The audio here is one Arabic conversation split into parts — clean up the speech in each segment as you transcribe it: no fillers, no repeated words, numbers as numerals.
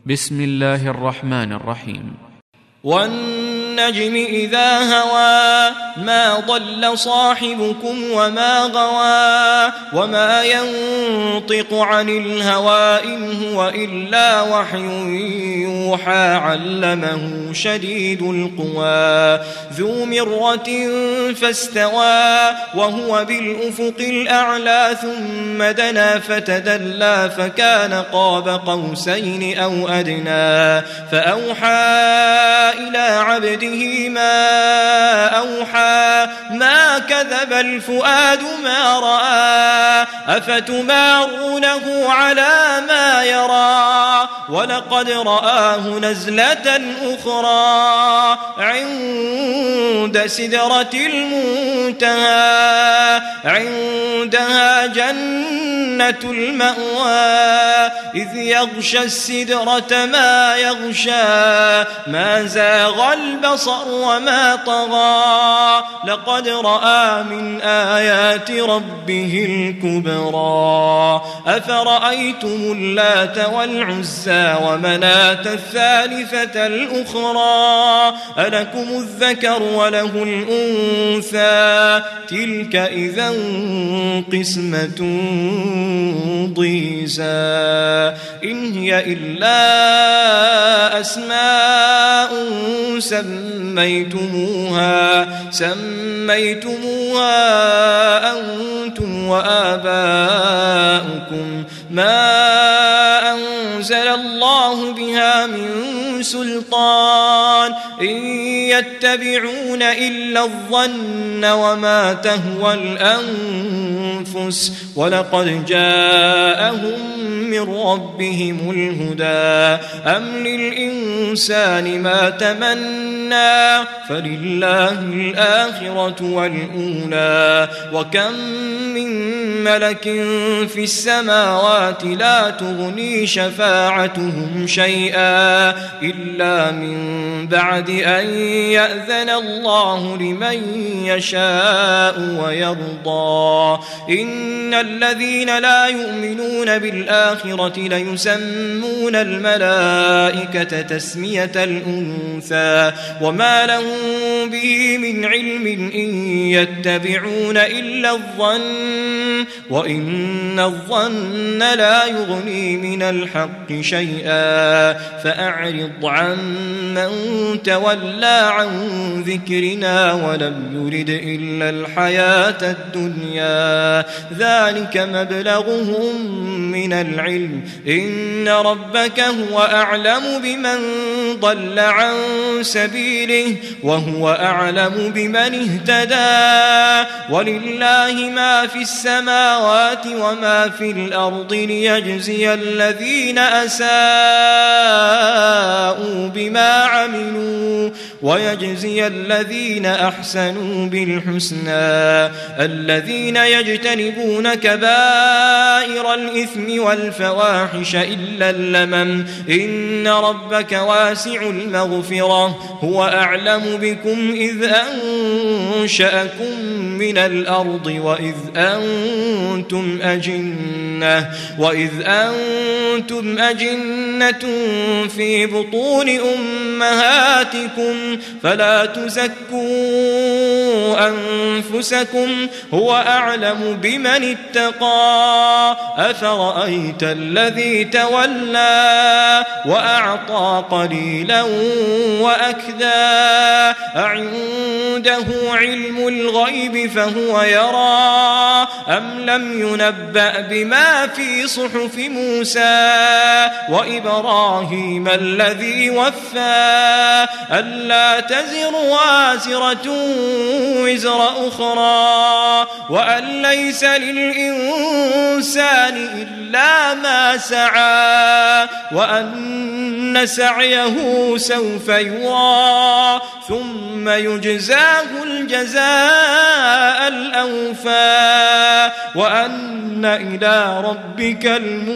بسم الله الرحمن الرحيم. والنجم إذا هوى ما ضل صاحبكم وما غوى وما ينطق عن الهوى إن هو إلا وحي يوحى علمه شديد القوى ذو مرة فاستوى وهو بالأفق الأعلى ثم دنا فتدلى فكان قاب قوسين أو أدنى فأوحى إلى عبده ما أوحى ما كذب الفؤاد ما رأى أفتمارونه على ما يرى ولقد رآه نزلة أخرى عند سدرة المنتهى عندها جنة المأوى إذ يغشى السدرة ما يغشى ما زاغ البصر وما طغى لقد رأى من آيات ربه الكبرى أفرأيتم اللات والعزى ومناة الثالثة الأخرى ألكم الذكر وله الأنثى تلك إذا قسمة ضيزى إن هي إلا أسماء سميتموها أنتم وآباؤكم ما أنزل الله بها من سلطان إن يتبعون إلا الظن وما تهوى الأنفس ولقد جاءهم من ربهم الهدى أم للإنسان ما تمنى فلله الآخرة والأولى وكم من ملك في السماوات لا تغني شفاعتهم شيئا إلا من بعد أن يأذن الله لمن يشاء ويرضى إن الذين لا يؤمنون بالآخرة ليسمون الملائكة تسمية الأنثى وما لهم به من علم إن يتبعون إلا الظن وإن الظن لا يغني من الحق شيئا فأعرض عن من تولى عن ذكرنا ولم يرد إلا الحياة الدنيا ذلك مبلغهم من العلم إن ربك هو أعلم بمن ضل عن سبيله وهو أعلم بمن اهتدى ولله ما في السماوات وما في الأرض ليجزي الذين أساءوا بما عملوا ويجزي الذين أحسنوا بالحسنى الذين يجتنبون كبائر الإثم والفواحش إلا اللمم إن ربك واسع المغفرة هو أعلم بكم إذ أنشأكم من الأرض وإذ أنتم أجنة في بطون أمهاتكم فلا تزكوا أنفسكم هو أعلم بمن اتقى أفرأيت الذي تولى وأعطى قليلا وأكدى أعنده علم الغيب فهو يرى أم لم ينبأ بما في صحف موسى وإبراهيم الذي وفى ألا تزر وازرة وزر أخرى وأن ليس للإنسان إلا ما سعى وأن سعيه سوف يرى ثم يجزاه الجزاء الأوفى وأن إلى ربك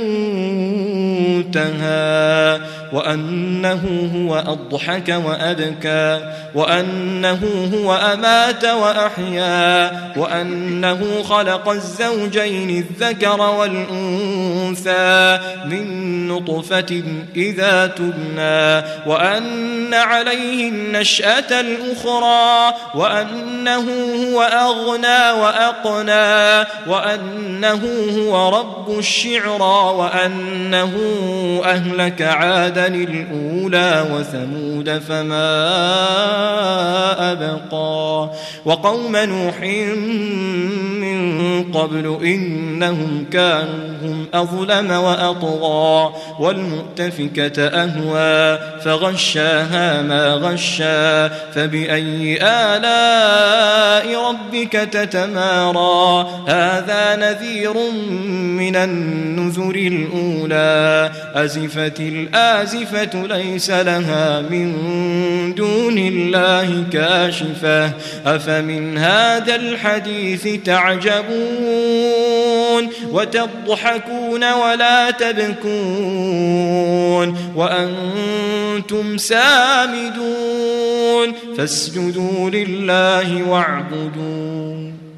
المنتهى وأنه هو أضحك وأبكى وأنه هو أمات وأحيا وأنه خلق الزوجين الذكر والأنثى من نطفة إذا تبنى وأن عليه النشأة الأخرى وأنه هو أغنى وأقنى وأنه هو رب الشعرى وأنه أهلك عادا الأولى وثمود فما أبقى وقوم نوح من قبل إنهم كانوا هم أظلم وأطغى والمؤتفكة أهوى فغشاها ما غشى فبأي آلاء ربك تتمارى هذا نذير من النذر الأولى أزفت الآزفة ليس لها من دون الله كاشفة أفمن هذا الحديث تعجبون وتضحكون ولا تبكون وأنتم سامدون فاسجدوا لله واعبدون